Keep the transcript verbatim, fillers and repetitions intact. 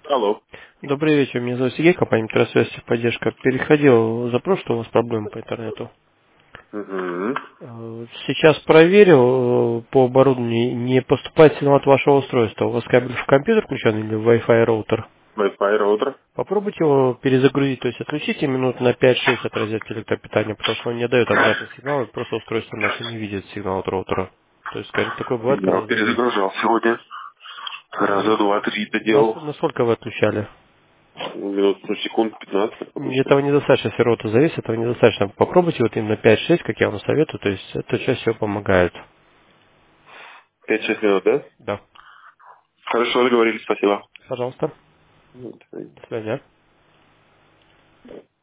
Алло. Добрый вечер, меня зовут Сергей, компания Метросвязь поддержка. Переходил запрос, что у вас проблемы по интернету. Угу. Э, Сейчас проверил, э, по оборудованию не поступает сигнал от вашего устройства. У вас кабель в компьютер включен или в Wi-Fi роутер? Wi-Fi роутер. Попробуйте его перезагрузить, то есть отключите минут на пять-шесть от розетки электропитания, потому что он не дает обратный сигнал, и просто устройство наше не видит сигнал от роутера. То есть, скажем, такое бывает, Я когда зави- перезагружал сегодня. Раза э, два-три это нас- делал. насколько вы отключали? Минут, ну, секунд пятнадцать обычно. Этого недостаточно, если рота завис, этого недостаточно. Попробуйте вот именно пять-шесть, как я вам советую, то есть это чаще всего помогает. Пять-шесть минут, да? Да. Хорошо, договорились, спасибо. Пожалуйста. Ну, до свидания. До свидания.